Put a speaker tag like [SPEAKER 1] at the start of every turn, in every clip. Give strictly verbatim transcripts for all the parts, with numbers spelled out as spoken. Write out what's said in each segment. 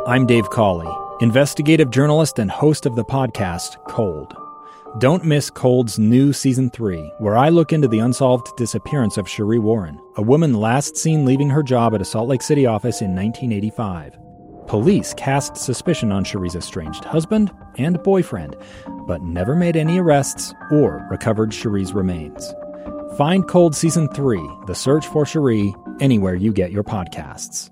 [SPEAKER 1] I'm Dave Cawley, investigative journalist and host of the podcast Cold. Don't miss Cold's new Season three, where I look into the unsolved disappearance of Sheree Warren, a woman last seen leaving her job at a Salt Lake City office in nineteen eighty-five. Police cast suspicion on Sheree's estranged husband and boyfriend, but never made any arrests or recovered Sheree's remains. Find Cold Season three, The Search for Sheree, anywhere you get your podcasts.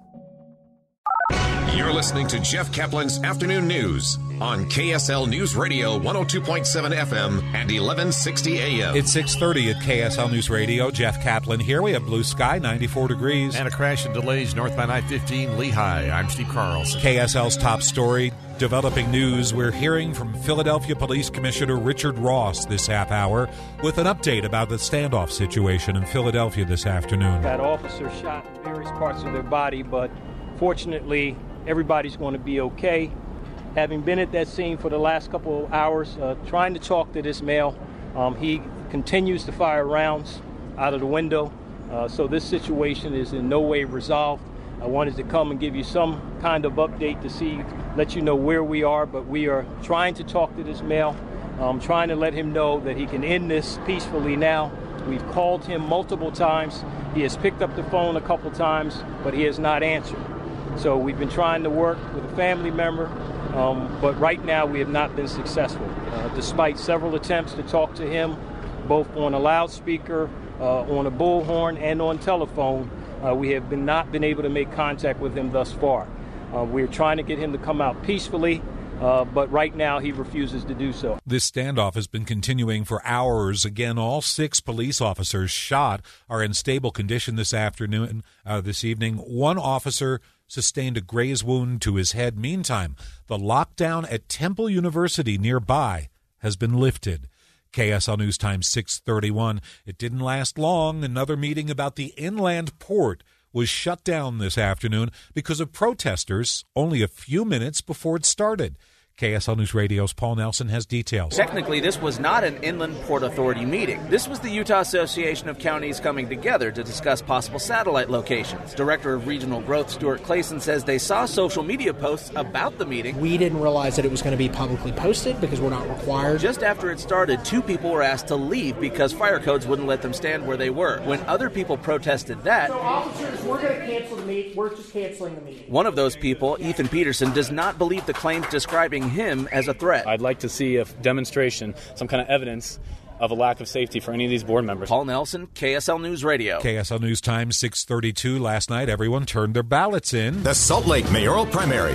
[SPEAKER 2] You're listening to Jeff Kaplan's Afternoon News on K S L News Radio one oh two point seven F M and eleven sixty A M.
[SPEAKER 3] It's six thirty at K S L News Radio. Jeff Kaplan here. We have blue sky, ninety-four degrees.
[SPEAKER 4] And a crash and delays northbound I fifteen Lehigh. I'm Steve Carlson.
[SPEAKER 3] K S L's top story, developing news. We're hearing from Philadelphia Police Commissioner Richard Ross this half hour with an update about the standoff situation in Philadelphia this afternoon.
[SPEAKER 5] That officer shot in various parts of their body, but fortunately, everybody's going to be okay. Having been at that scene for the last couple of hours, uh, trying to talk to this male, um, he continues to fire rounds out of the window. Uh, so this situation is in no way resolved. I wanted to come and give you some kind of update to see, let you know where we are, but we are trying to talk to this male, um, trying to let him know that he can end this peacefully now. We've called him multiple times. He has picked up the phone a couple times, but he has not answered. So we've been trying to work with a family member, um, but right now we have not been successful. Uh, despite several attempts to talk to him, both on a loudspeaker, uh, on a bullhorn, and on telephone, uh, we have been not been able to make contact with him thus far. Uh, we're trying to get him to come out peacefully, uh, but right now he refuses to do so.
[SPEAKER 3] This standoff has been continuing for hours. Again, all six police officers shot are in stable condition this afternoon, uh, this evening. One officer sustained a graze wound to his head. Meantime, the lockdown at Temple University nearby has been lifted. K S L News Time six thirty-one. It didn't last long. Another meeting about the inland port was shut down this afternoon because of protesters only a few minutes before it started. K S L News Radio's Paul Nelson has details.
[SPEAKER 6] Technically, this was not an Inland Port Authority meeting. This was the Utah Association of Counties coming together to discuss possible satellite locations. Director of Regional Growth, Stuart Clayson, says they saw social media posts about the meeting.
[SPEAKER 7] We didn't realize that it was going to be publicly posted because we're not required.
[SPEAKER 6] Just after it started, two people were asked to leave because fire codes wouldn't let them stand where they were. When other people protested that,
[SPEAKER 7] so officers, we're going to cancel the meeting. We're just canceling the meeting.
[SPEAKER 6] One of those people, Ethan Peterson, does not believe the claims describing him as a threat.
[SPEAKER 8] I'd like to see a demonstration, some kind of evidence of a lack of safety for any of these board members.
[SPEAKER 6] Paul Nelson, K S L News Radio.
[SPEAKER 3] K S L News Time six thirty-two. Last night, everyone turned their ballots in.
[SPEAKER 2] The Salt Lake mayoral primary.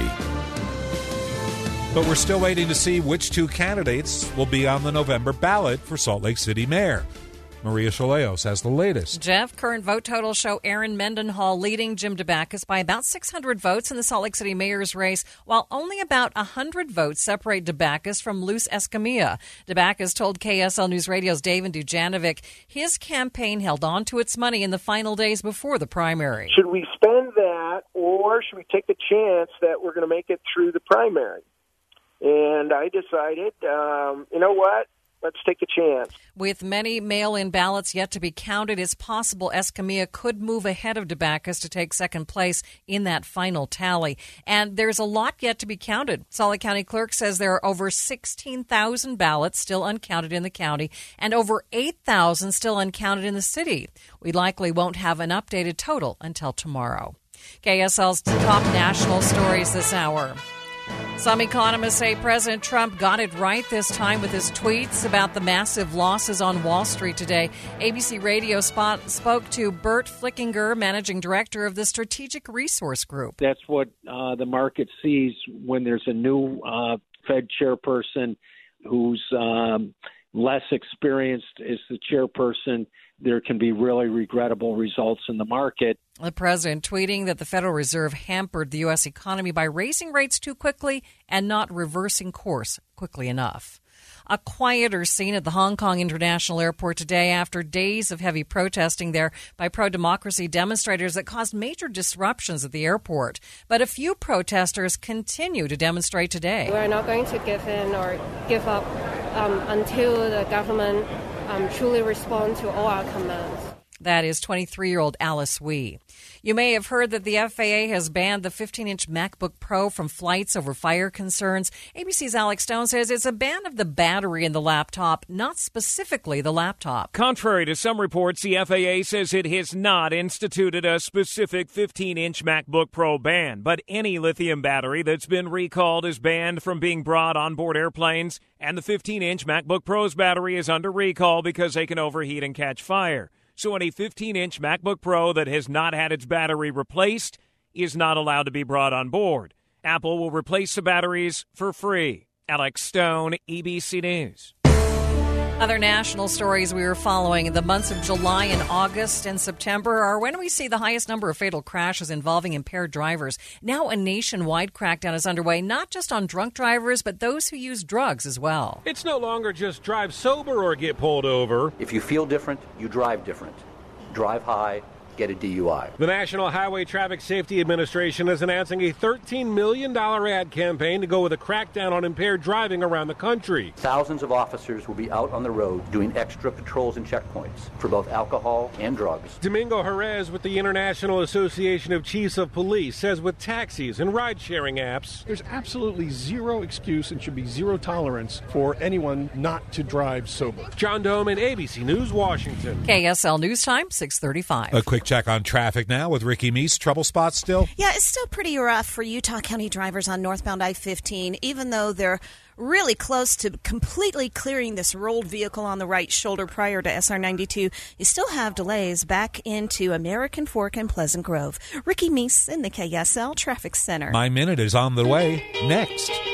[SPEAKER 3] But we're still waiting to see which two candidates will be on the November ballot for Salt Lake City mayor. Maria Chaleos has the latest.
[SPEAKER 9] Jeff, current vote totals show Aaron Mendenhall leading Jim DeBackus by about six hundred votes in the Salt Lake City mayor's race, while only about one hundred votes separate DeBackus from Luz Escamilla. DeBackus told K S L News Radio's David Dujanovic his campaign held on to its money in the final days before the primary.
[SPEAKER 10] Should we spend that, or should we take the chance that we're going to make it through the primary? And I decided, um, you know what? Let's take a chance.
[SPEAKER 9] With many mail-in ballots yet to be counted, it's possible Escamilla could move ahead of DeBackus to take second place in that final tally. And there's a lot yet to be counted. Salt Lake County Clerk says there are over sixteen thousand ballots still uncounted in the county and over eight thousand still uncounted in the city. We likely won't have an updated total until tomorrow. K S L's top national stories this hour. Some economists say President Trump got it right this time with his tweets about the massive losses on Wall Street today. A B C Radio spot spoke to Bert Flickinger, managing director of the Strategic Resource Group.
[SPEAKER 11] That's what uh, the market sees when there's a new uh, Fed chairperson who's um, less experienced as the chairperson. There can be really regrettable results in the market.
[SPEAKER 9] The president tweeting that the Federal Reserve hampered the U S economy by raising rates too quickly and not reversing course quickly enough. A quieter scene at the Hong Kong International Airport today after days of heavy protesting there by pro-democracy demonstrators that caused major disruptions at the airport. But a few protesters continue to demonstrate today.
[SPEAKER 12] We're not going to give in or give up um, until the government um, truly responds to all our commands.
[SPEAKER 9] That is twenty-three-year-old Alice Wee. You may have heard that the F A A has banned the fifteen-inch MacBook Pro from flights over fire concerns. A B C's Alex Stone says it's a ban of the battery in the laptop, not specifically the laptop.
[SPEAKER 13] Contrary to some reports, the F A A says it has not instituted a specific fifteen-inch MacBook Pro ban, but any lithium battery that's been recalled is banned from being brought on board airplanes, and the fifteen-inch MacBook Pro's battery is under recall because they can overheat and catch fire. So any fifteen-inch MacBook Pro that has not had its battery replaced is not allowed to be brought on board. Apple will replace the batteries for free. Alex Stone, A B C News.
[SPEAKER 9] Other national stories we were following in the months of July and August and September are when we see the highest number of fatal crashes involving impaired drivers. Now a nationwide crackdown is underway, not just on drunk drivers, but those who use drugs as well.
[SPEAKER 14] It's no longer just drive sober or get pulled over.
[SPEAKER 15] If you feel different, you drive different. Drive high, get a D U I.
[SPEAKER 14] The National Highway Traffic Safety Administration is announcing a thirteen million dollars ad campaign to go with a crackdown on impaired driving around the country.
[SPEAKER 15] Thousands of officers will be out on the road doing extra patrols and checkpoints for both alcohol and drugs.
[SPEAKER 14] Domingo Jerez with the International Association of Chiefs of Police says with taxis and ride-sharing apps,
[SPEAKER 16] there's absolutely zero excuse and should be zero tolerance for anyone not to drive sober.
[SPEAKER 14] John Doman, A B C News, Washington.
[SPEAKER 9] K S L News Time, six thirty-five.
[SPEAKER 3] A quick check on traffic now with Ricky Meese. Trouble spots still?
[SPEAKER 17] Yeah, it's still pretty rough for Utah County drivers on northbound I fifteen, even though they're really close to completely clearing this rolled vehicle on the right shoulder prior to S R ninety-two. You still have delays back into American Fork and Pleasant Grove. Ricky Meese in the K S L Traffic Center.
[SPEAKER 3] My Minute is on the way next.